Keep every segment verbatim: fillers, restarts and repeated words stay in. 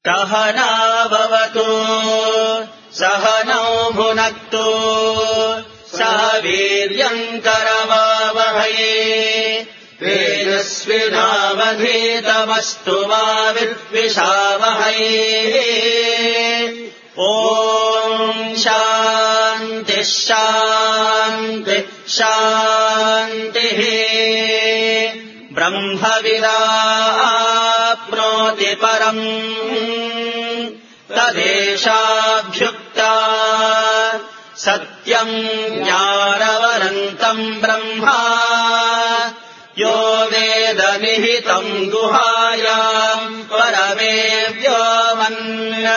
सहनाववतु सहनौ भुनक्तु सह वीर्यम् करवावहै तेजस्विनावधीतमस्तु मा विद्विषावहै ॐ शान्तिः शान्तिः शान्तिः ब्रह्मविदाप्नोति परम् तदेशाभ्युक्ता सत्यम् ज्ञानवनन्तम् ब्रह्मा यो वेदनिहितम् गुहायाम् परमे व्योमन्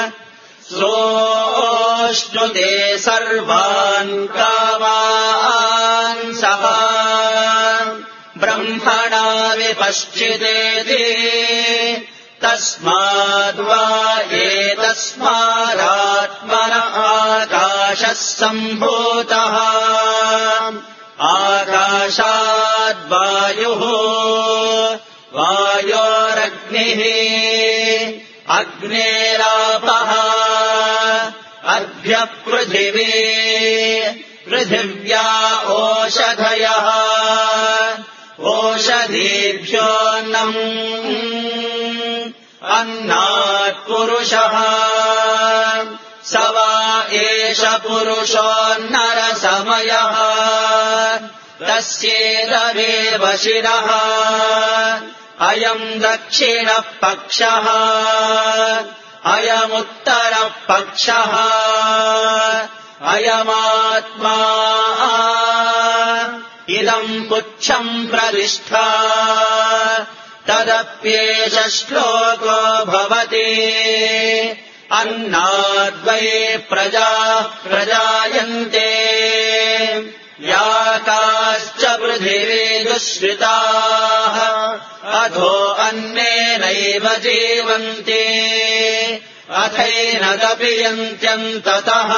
सोऽश्नुते सर्वान् कामान् सः ब्रह्मणा विपश्चिदेति तस्माद्वा एतस्मादात्मन आकाशः सम्भूतः आकाशाद्वायुः वायोरग्निः अग्नेरापः अद्भ्यः पृथिवी पृथिव्या ओषधयः ओषधीभ्योऽन्नम् अन्नात् पुरुषः स वा एष पुरुषोऽन्नरसमयः तस्येदमेव शिरः अयम् दक्षिणः पक्षः अयमुत्तरः पक्षः अयमात्मा इदम् पुच्छम् प्रतिष्ठा तदप्येष श्लोको भवति अन्नाद्वै प्रजाः प्रजायन्ते याकाश्च पृथिवी दुःश्रिताः अथो अन्नेनैव जीवन्ति अथैनदपि यन्त्यन्ततः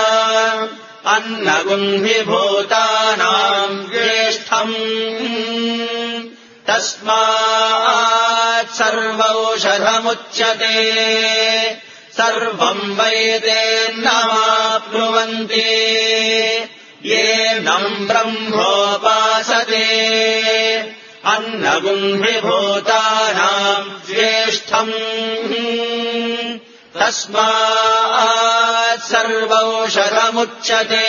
अन्नगुम्भिभूतानाम् ज्येष्ठम् तस्मात् सर्वौषधमुच्यते सर्वम् वैदेन्नमाप्नुवन्ति येनम् ब्रह्मोपासते अन्नगुम्भिभूतानाम् ज्येष्ठम् तस्मात् सर्वौषधमुच्यते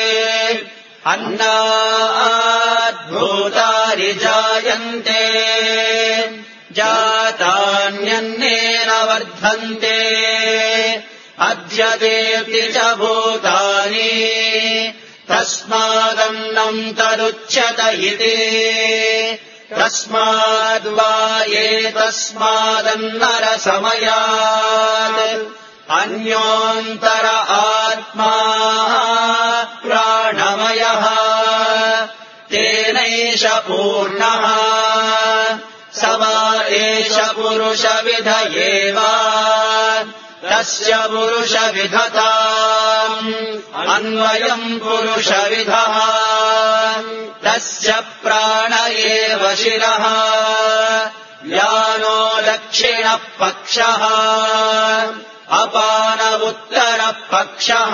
अन्नाद्भूतानि जायन्ते जातान्यन्नेन वर्धन्ते अध्यतेति च भूतानि तस्मादन्नम् तदुच्यत इति तस्माद्वा एतस्मादन्नरसमयात् अन्योऽन्तर आत्मा प्राणमयः तेनैष पूर्णः स वा एष पुरुषविध एव तस्य पुरुषविधताम् अन्वयम् पुरुषविधः तस्य प्राण एव शिरः यानो दक्षिणः पक्षः अपानवुत्तरः पक्षः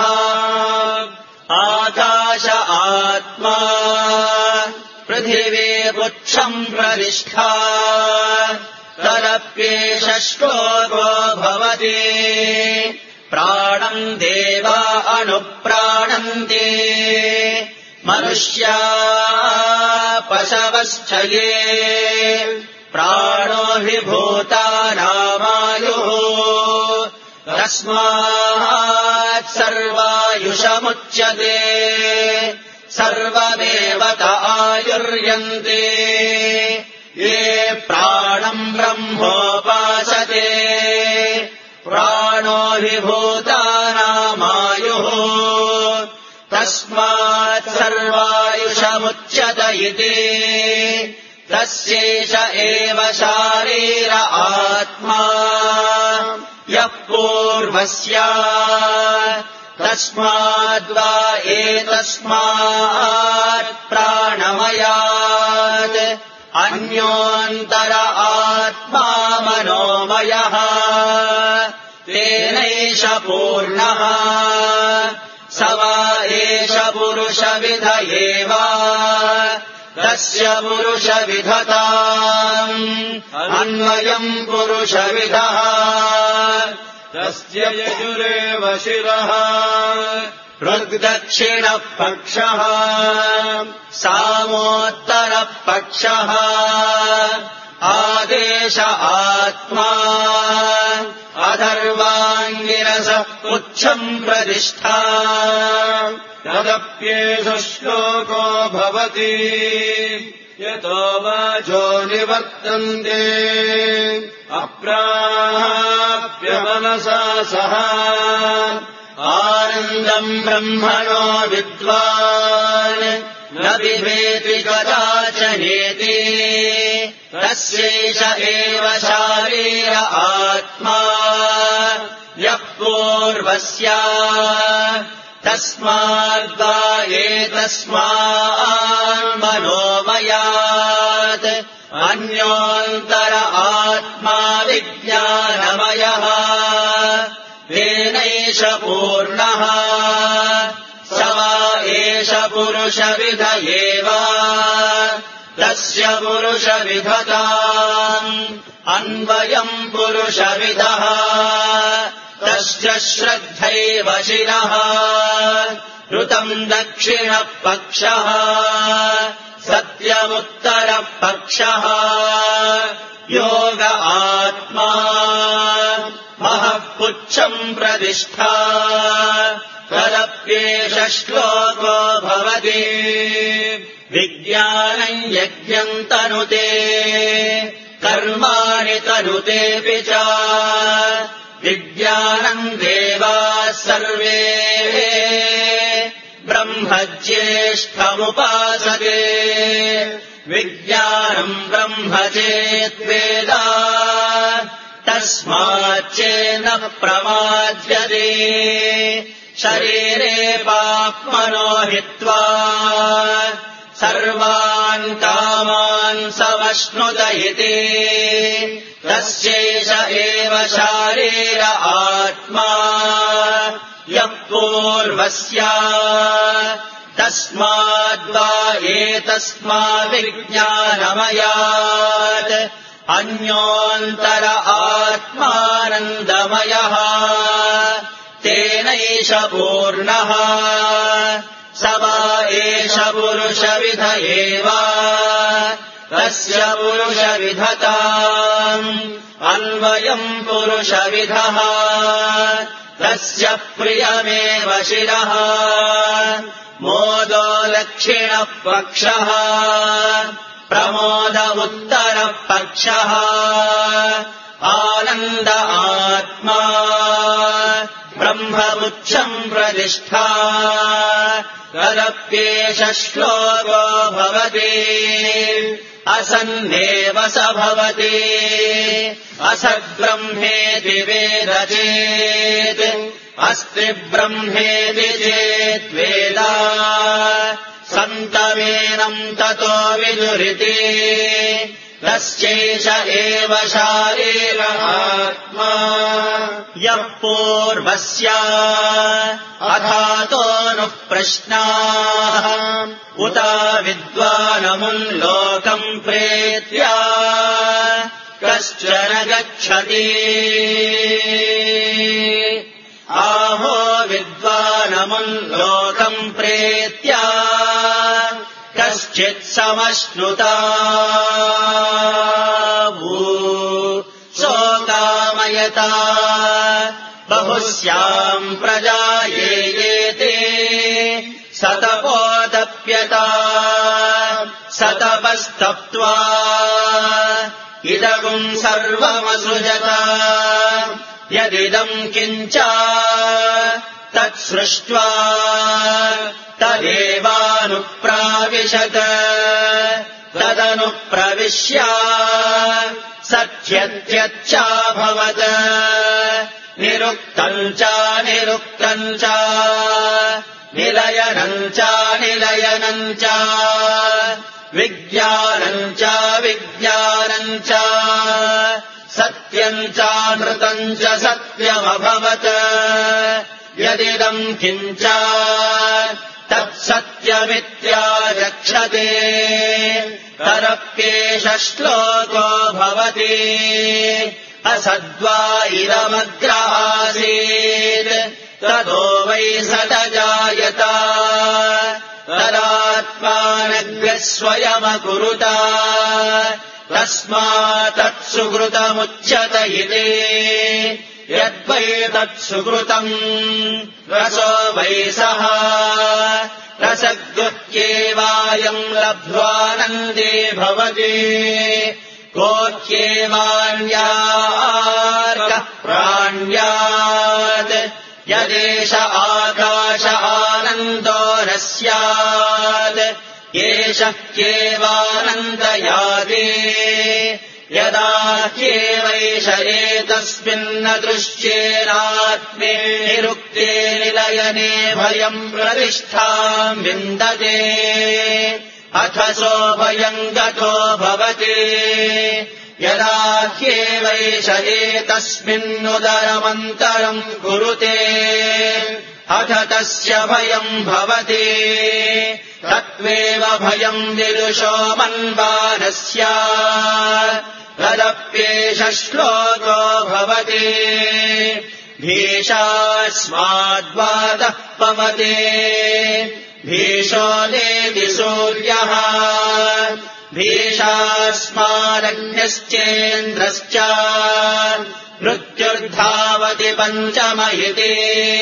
आकाश आत्मा पृथिवी पुच्छम् प्रतिष्ठा तदप्येष श्लोको भवति प्राणम् देवा अनुप्राणन्ति मनुष्या पशवश्च ये प्राणो हि भूतानामायुः तस्मात् सर्वायुषमुच्यते सर्वमेव त आयुर्यन्ते ये प्राणम् ब्रह्मोपासते प्राणो हि भूतानामायुः तस्मात् सर्वायुषमुच्यत इति तस्यैष एव शारीर आत्मा यः पूर्वस्य तस्माद्वा एतस्मात् प्राणमयात् अन्योऽन्तर आत्मा मनोमयः तेनैष पूर्णः स वा एष पुरुषविध एव तस्य पुरुषविधताम् अन्वयम् पुरुषविधः तस्य यजुरेव शिरः ऋग्दक्षिणः पक्षः सामोत्तरः पक्षः आदेश आत्मा अथर्वाङ्गिरसः पुच्छम् प्रतिष्ठा तदप्येष श्लोको भवति यतो वाचो निवर्तन्ते अप्राप्य मनसा सह आनन्दम् ब्रह्मणो विद्वान् न बिभेति कदाचनेति तस्यैष एव शारीर आत्मा यः पूर्वस्य तस्माद्वा एतस्मान्मनोमयात् अन्योऽन्तर आत्मा विज्ञानमयः तेनैष पूर्णः स वा एष पुरुषविध एव तस्य पुरुषविधताम् अन्वयम् पुरुषविदः तस्य श्रद्धैव शिरः ऋतम् दक्षिणः पक्षः सत्यमुत्तरः पक्षः योग आत्मा महः पुच्छम् प्रतिष्ठा तदप्येष श्लोको भवति विज्ञानम् यज्ञम् तनुते कर्माणि तनुतेऽपि च विज्ञानम् देवाः सर्वे ब्रह्मज्येष्ठमुपासते विज्ञानम् ब्रह्म चेद्वेद तस्माच्चेन्न प्रमाद्यते शरीरे पाप्मनो हित्वा सर्वान् कामान् समश्नुत इति तस्यैष एव शारीर आत्मा यः पूर्वस्य तस्माद्वा एतस्माद्विज्ञानमयात् अन्योऽन्तर आत्मानन्दमयः तेनैष पूर्णः स वा एष पुरुषविध एव तस्य पुरुषविधताम् अन्वयम् पुरुषविधः तस्य प्रियमेव शिरः मोदो दक्षिणः पक्षः प्रमोद उत्तरः पक्षः आनन्द आत्मा ब्रह्ममुच्छम् प्रतिष्ठा तदप्येष श्लोको भवति असन्नेव स भवति असद्ब्रह्मेति वेद चेत् अस्ति ब्रह्मेति चेद्वेद सन्तमेनम् ततो विदुरिति तस्यैष एव शारीर आत्मा यः पूर्वस्य अथातोऽनुः प्रश्नाः उत विद्वानमुम् लोकम् प्रेत्य कश्चन गच्छति आहो विद्वानमुम् लोकम् प्रेत्य कश्चित् समश्नुता शोकामयता बहुस्याम् प्रजायेयेते सतपोदप्यता सतपस्तप्त्वा इदगुम् सर्वमसृजत यदिदम् किञ्च तत्सृष्ट्वा तदेवानुप्राविशत तदनुप्रविश्य सत्यत्यच्चाभवत् निरुक्तम् च निरुक्तम् च निलयनम् च निलयनम् च विज्ञानम् च विज्ञानम् च सत्यम् च नृतम् च सत्यम् सत्यमभवत् यदिदम् किञ्च तत्सत्यमित्याचक्षते तरप्येष श्लोको भवति असद्वा इदमग्रहासीत् ततो वै सतजायत तदात्मानग्रः स्वयमकुरुत तस्मात्तत्सुकृतमुच्यत इति यद्वै तत्सुकृतम् रसो वै सः रसगुह्येवायम् लब्ध्वानन्दे भवति कोह्येवान्यार्कः प्राण्यात् यदेष आकाश आनन्दो न स्यात् एष ह्येवानन्दयाति यदा ह्येवैष एतस्मिन्न दृश्येनात्मे निरुक्ते निलयने भयम् प्रतिष्ठाम् विन्दते अथ सोऽभयम् गतो भवति यदा ह्येवैष एतस्मिन्नुदरमन्तरम् कुरुते अथ तस्य भयम् भवति तत्त्वेव भयम् विदुषो मन्वानस्य तदप्येष श्लोको भवति भीषास्माद्वादः पवते भीषो देति सूर्यः भीषास्मादग्निश्चेन्द्रश्च मृत्युर्धावति पञ्चम इति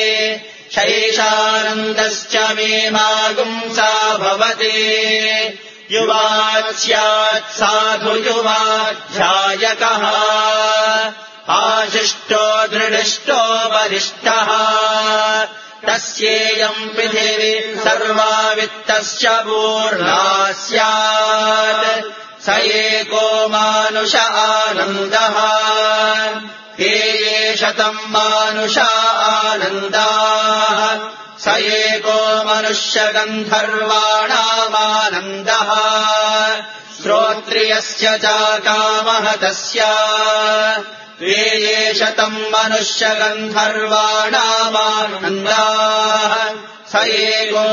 शैषानन्दश्च मे मागुंसा भवति युवात् स्यात् साधु युवाध्यायकः आशिष्टो दृढिष्टो बलिष्ठः तस्येयम् पृथिवी सर्वा वित्तस्य पूर्णा स्यात् स एको मानुष आनन्दः हे ये शतम् मानुष आनन्दाः स एको मनुष्यगन्धर्वाणामानन्दः श्रोत्रियस्य चाकामः तस्य ये ये शतम् मनुष्यगन्धर्वाणामानन्दाः स एको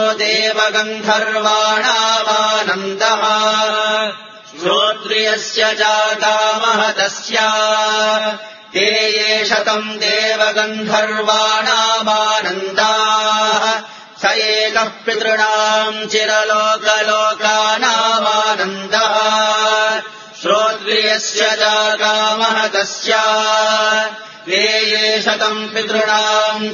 देवगन्धर्वाणामानन्दः श्रोत्रियस्य चाकामः तस्य ते ये शतम् देवगन्धर्वाणामानन्दाः स एकः पितॄणाम् चिरलोकलोकानामानन्दः श्रोत्रियस्य चाकामः तस्य ते ये शतम् पितॄणाम्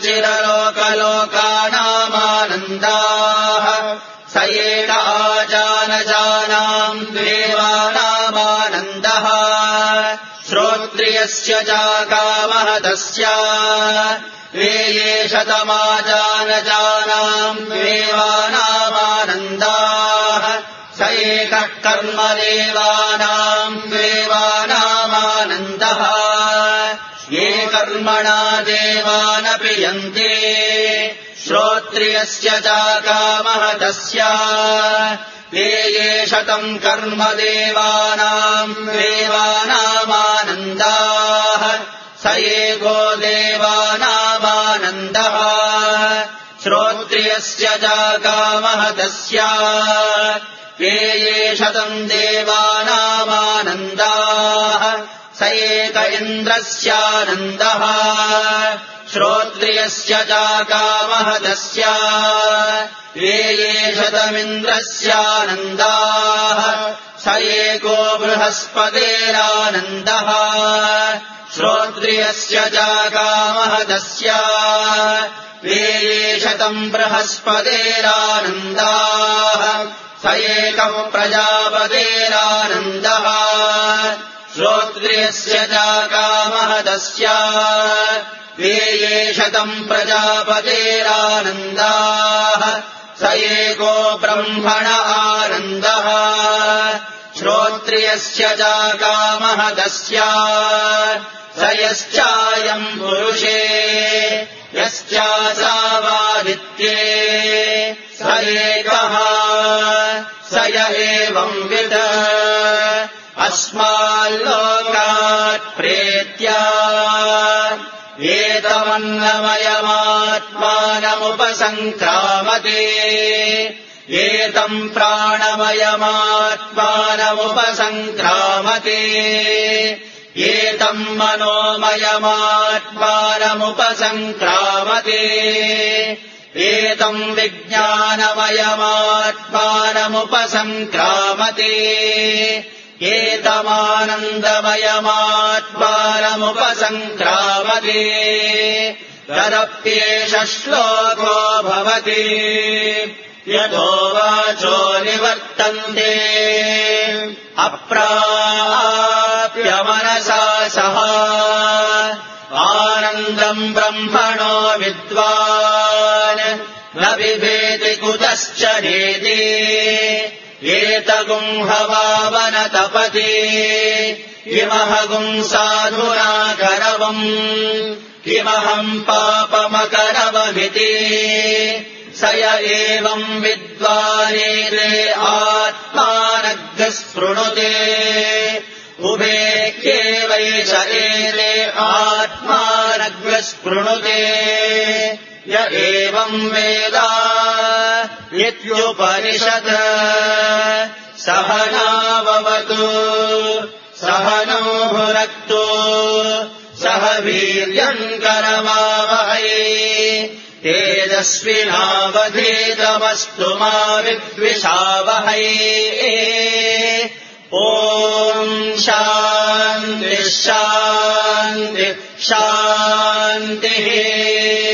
चिरलोकलोकानामानन्दाः स एष आजानजानाम् देवानामानन्दः श्रोत्रियस्य चाकामः तस्य ते ये शतमाजानजानाम् देवानामानन्दाः स एकः कर्मदेवानाम् देवानामानन्दः ये कर्मणा देवानपि यन्ते श्रोत्रियस्य चाकामः तस्य ते ये शतम् कर्मदेवानाम् देवानामानन्दाः स एको देवानामानन्दः श्रोत्रियस्य चाकामः तस्य ते ये शतम् देवानामानन्दाः स एक इन्द्रस्यानन्दः श्रोत्रियस्य चाकामः तस्य ते ये शतमिन्द्रस्यानन्दाः स एको बृहस्पतेरानन्दः श्रोत्रियस्य चाकामः तस्य ते ये शतम् बृहस्पतेरानन्दाः स एकः प्रजापतेरानन्दः श्रोत्रियस्य चाकामः तस्य ते ये शतम् प्रजापतेरानन्दाः स एको ब्रह्मण आनन्दः श्रोत्रियस्य चाकामः तस्य स यश्चायम् पुरुषे यश्चासावादित्ये स एकः स य एवम् विद अस्माल्लोकात् प्रेत्या एता प्राणान्नमयमात्मानमुपसङ्क्रामते एतम् प्राणमयमात्मानमुपसङ्क्रामते एतम् मनोमयमात्मानमुपसङ्क्रामते एतम् विज्ञानमयमात्मानमुपसङ्क्रामते एतमानन्दमयमात्मानमुपसङ्क्रामते तदप्येष श्लोको भवति यतो वाचो निवर्तन्ते अप्राप्य मनसा सह आनन्दम् ब्रह्मणो विद्वान् न बिभेति कुतश्च नेति एतगुंहवावन तपति किमहगुं साधुना करवम् किमहम् पापमकरवमिति स य एवम् विद्वानेते आत्मानग् स्पृणुते उभे ह्येवैष एते आत्मानग् स्पृणुते य एवम् वेद इत्युपनिषत् सहनाववतु सहनौ भुनक्तु सह वीर्यम् करवावहै तेजस्विनावधीतमस्तु मा विद्विषावहै ॐ शान्तिः शान्तिः शान्तिः